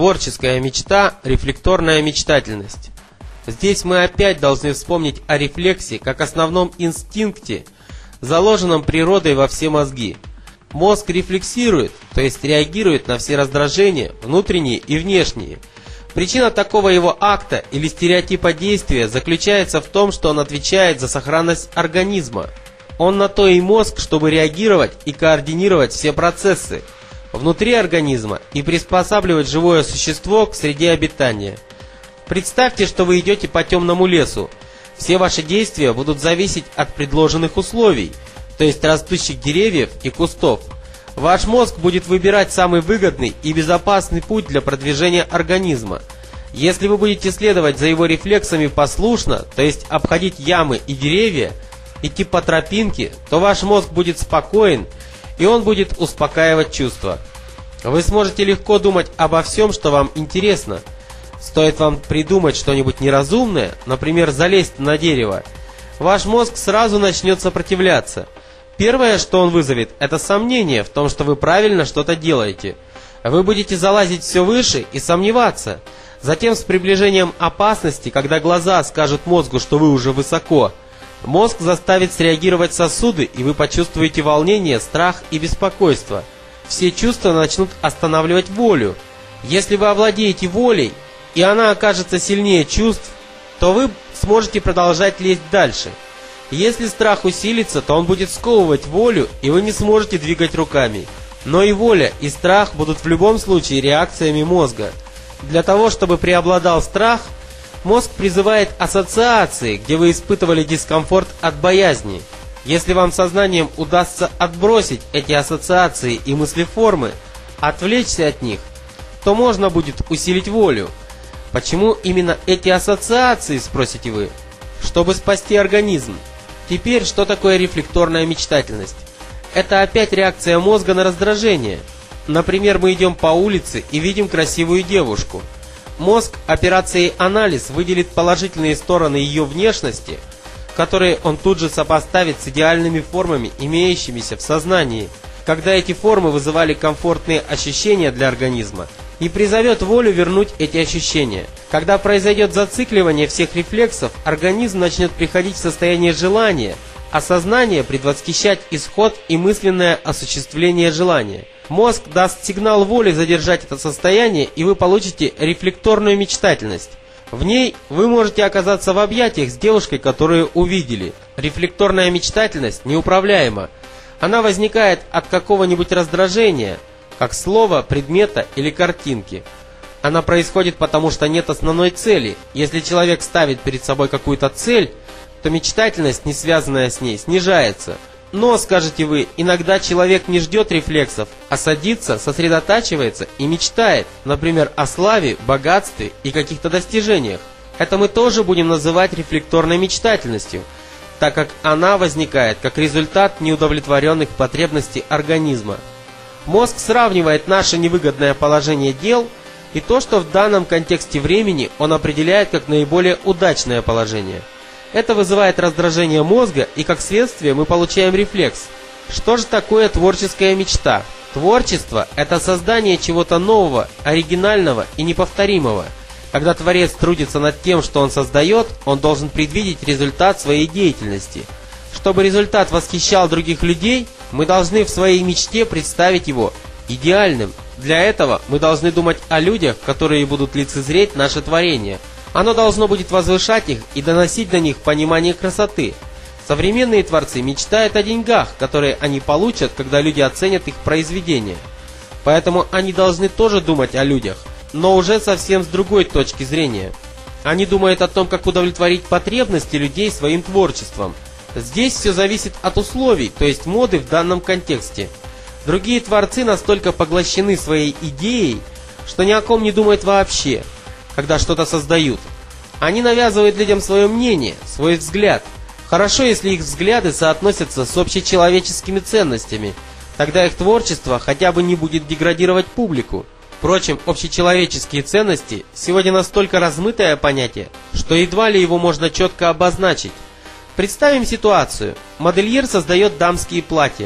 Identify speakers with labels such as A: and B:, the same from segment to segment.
A: Творческая мечта, рефлекторная мечтательность. Здесь мы опять должны вспомнить о рефлексе как основном инстинкте, заложенном природой во все мозги. Мозг рефлексирует, то есть реагирует на все раздражения, внутренние и внешние. Причина такого его акта или стереотипа действия заключается в том, что он отвечает за сохранность организма. Он на то и мозг, чтобы реагировать и координировать все процессы внутри организма и приспосабливать живое существо к среде обитания. Представьте, что вы идете по темному лесу. Все ваши действия будут зависеть от предложенных условий, то есть растущих деревьев и кустов. Ваш мозг будет выбирать самый выгодный и безопасный путь для продвижения организма. Если вы будете следовать за его рефлексами послушно, то есть обходить ямы и деревья, идти по тропинке, то ваш мозг будет спокоен, и он будет успокаивать чувства. Вы сможете легко думать обо всем, что вам интересно. Стоит вам придумать что-нибудь неразумное, например, залезть на дерево, ваш мозг сразу начнет сопротивляться. Первое, что он вызовет, это сомнение в том, что вы правильно что-то делаете. Вы будете залазить все выше и сомневаться. Затем, с приближением опасности, когда глаза скажут мозгу, что вы уже высоко, мозг заставит среагировать сосуды, и вы почувствуете волнение, страх и беспокойство. Все чувства начнут останавливать волю. Если вы овладеете волей, и она окажется сильнее чувств, то вы сможете продолжать лезть дальше. Если страх усилится, то он будет сковывать волю, и вы не сможете двигать руками. Но и воля, и страх будут в любом случае реакциями мозга. Для того, чтобы преобладал страх, мозг призывает ассоциации, где вы испытывали дискомфорт от боязни. Если вам сознанием удастся отбросить эти ассоциации и мыслеформы, отвлечься от них, то можно будет усилить волю. Почему именно эти ассоциации, спросите вы? Чтобы спасти организм. Теперь, что такое рефлекторная мечтательность? Это опять реакция мозга на раздражение. Например, мы идем по улице и видим красивую девушку. Мозг операцией анализ выделит положительные стороны ее внешности, которые он тут же сопоставит с идеальными формами, имеющимися в сознании, когда эти формы вызывали комфортные ощущения для организма, и призовет волю вернуть эти ощущения. Когда произойдет зацикливание всех рефлексов, организм начнет приходить в состояние желания, а сознание предвосхищать исход и мысленное осуществление желания. Мозг даст сигнал воли задержать это состояние, и вы получите рефлекторную мечтательность. В ней вы можете оказаться в объятиях с девушкой, которую увидели. Рефлекторная мечтательность неуправляема. Она возникает от какого-нибудь раздражения, как слова, предмета или картинки. Она происходит потому, что нет основной цели. Если человек ставит перед собой какую-то цель, то мечтательность, не связанная с ней, снижается. Но, скажете вы, иногда человек не ждет рефлексов, а садится, сосредотачивается и мечтает, например, о славе, богатстве и каких-то достижениях. Это мы тоже будем называть рефлекторной мечтательностью, так как она возникает как результат неудовлетворенных потребностей организма. Мозг сравнивает наше невыгодное положение дел и то, что в данном контексте времени он определяет как наиболее удачное положение. Это вызывает раздражение мозга, и как следствие мы получаем рефлекс. Что же такое творческая мечта? Творчество – это создание чего-то нового, оригинального и неповторимого. Когда творец трудится над тем, что он создает, он должен предвидеть результат своей деятельности. Чтобы результат восхищал других людей, мы должны в своей мечте представить его идеальным. Для этого мы должны думать о людях, которые будут лицезреть наше творение. Оно должно будет возвышать их и доносить до них понимание красоты. Современные творцы мечтают о деньгах, которые они получат, когда люди оценят их произведения. Поэтому они должны тоже думать о людях, но уже совсем с другой точки зрения. Они думают о том, как удовлетворить потребности людей своим творчеством. Здесь все зависит от условий, то есть моды в данном контексте. Другие творцы настолько поглощены своей идеей, что ни о ком не думают вообще, когда что-то создают. Они навязывают людям свое мнение, свой взгляд. Хорошо, если их взгляды соотносятся с общечеловеческими ценностями. Тогда их творчество хотя бы не будет деградировать публику. Впрочем, общечеловеческие ценности сегодня настолько размытое понятие, что едва ли его можно четко обозначить. Представим ситуацию. Модельер создает дамские платья.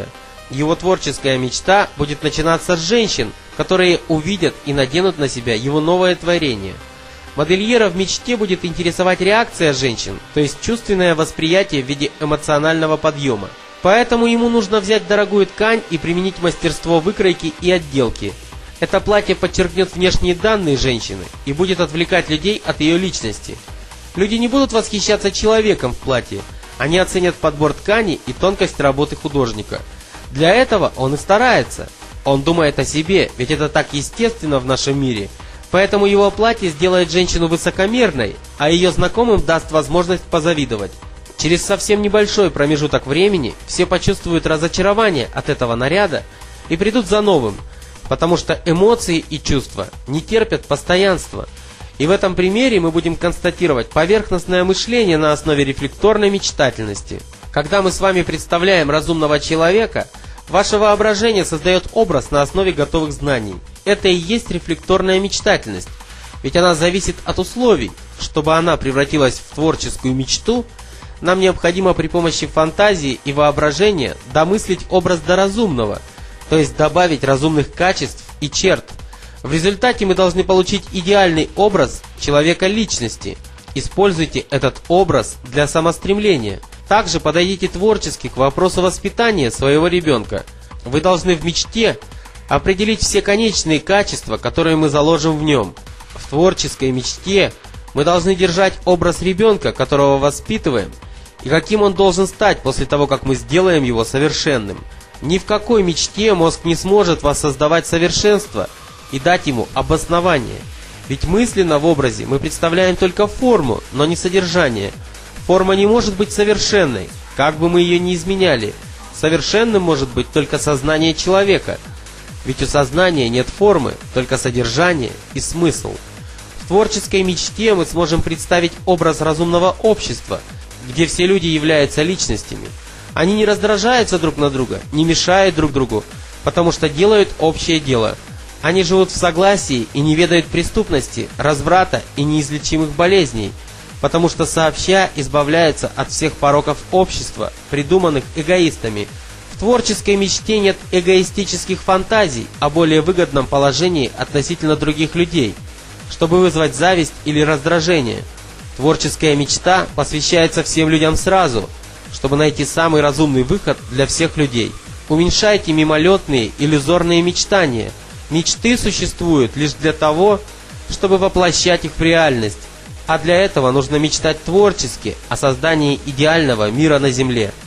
A: Его творческая мечта будет начинаться с женщин, которые увидят и наденут на себя его новое творение. Модельера в мечте будет интересовать реакция женщин, то есть чувственное восприятие в виде эмоционального подъема. Поэтому ему нужно взять дорогую ткань и применить мастерство выкройки и отделки. Это платье подчеркнет внешние данные женщины и будет отвлекать людей от ее личности. Люди не будут восхищаться человеком в платье, они оценят подбор ткани и тонкость работы художника. Для этого он и старается. Он думает о себе, ведь это так естественно в нашем мире. Поэтому его платье сделает женщину высокомерной, а ее знакомым даст возможность позавидовать. Через совсем небольшой промежуток времени все почувствуют разочарование от этого наряда и придут за новым, потому что эмоции и чувства не терпят постоянства. И в этом примере мы будем констатировать поверхностное мышление на основе рефлекторной мечтательности. Когда мы с вами представляем разумного человека, ваше воображение создает образ на основе готовых знаний. Это и есть рефлекторная мечтательность, ведь она зависит от условий. Чтобы она превратилась в творческую мечту, нам необходимо при помощи фантазии и воображения домыслить образ до разумного, то есть добавить разумных качеств и черт. В результате мы должны получить идеальный образ человека-личности. Используйте этот образ для самостремления. Также подойдите творчески к вопросу воспитания своего ребенка. Вы должны в мечте определить все конечные качества, которые мы заложим в нем. В творческой мечте мы должны держать образ ребенка, которого воспитываем, и каким он должен стать после того, как мы сделаем его совершенным. Ни в какой мечте мозг не сможет воссоздавать совершенство и дать ему обоснование. Ведь мысленно в образе мы представляем только форму, но не содержание. Форма не может быть совершенной, как бы мы ее ни изменяли. Совершенным может быть только сознание человека. Ведь у сознания нет формы, только содержание и смысл. В творческой мечте мы сможем представить образ разумного общества, где все люди являются личностями. Они не раздражаются друг на друга, не мешают друг другу, потому что делают общее дело. Они живут в согласии и не ведают преступности, разврата и неизлечимых болезней, потому что сообща избавляются от всех пороков общества, придуманных эгоистами. В творческой мечте нет эгоистических фантазий о более выгодном положении относительно других людей, чтобы вызвать зависть или раздражение. Творческая мечта посвящается всем людям сразу, чтобы найти самый разумный выход для всех людей. Уменьшайте мимолетные, иллюзорные мечтания. Мечты существуют лишь для того, чтобы воплощать их в реальность. А для этого нужно мечтать творчески о создании идеального мира на Земле.